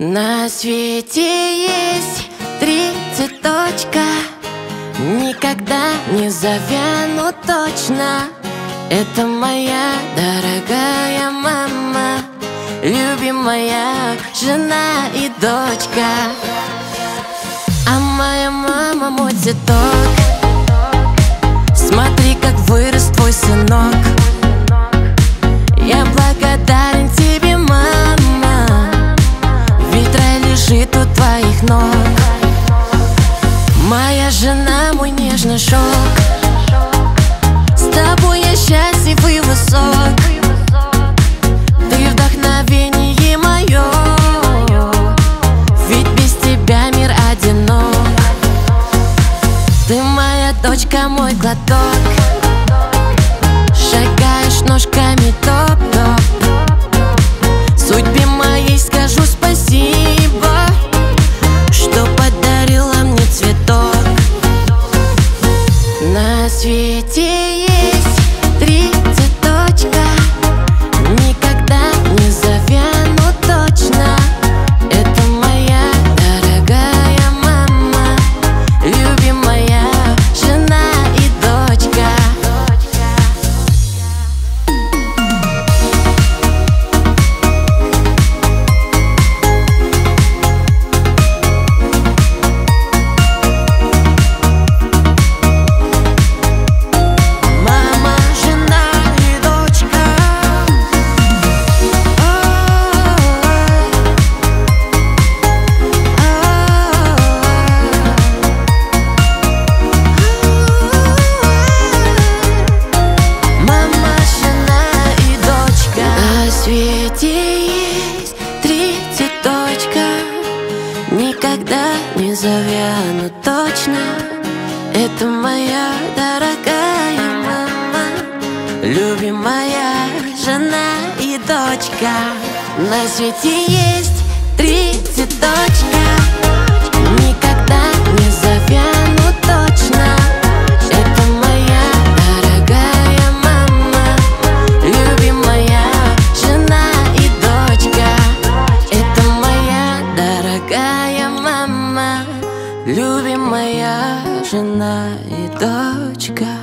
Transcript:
На свете есть три цветочка, никогда не завянут точно. Это моя дорогая мама, любимая жена и дочка. А моя мама мой цветок, смотри, как вырос твой сынок. Я благодарен тебе, мама, ведь рай лежит у твоих ног. Моя жена мой нежный шелк, с тобой я счастлив и высок. Ты вдохновение мое, ведь без тебя мир одинок. Ты моя дочка, мой глоток, шагаешь ножками топ-топ. Судьбе моей скажу спасибо, что подарила мне цветок. На свете есть три цветочка, никогда не завянут точно. Это моя дорогая мама, любимая жена и дочка. Никогда не завянут точно. Это моя дорогая мама, любимая жена и дочка. На свете есть три цветочка, никогда не завянут точно. Это моя дорогая мама, любимая жена и дочка. Это моя дорогая мама, любимая жена и дочка.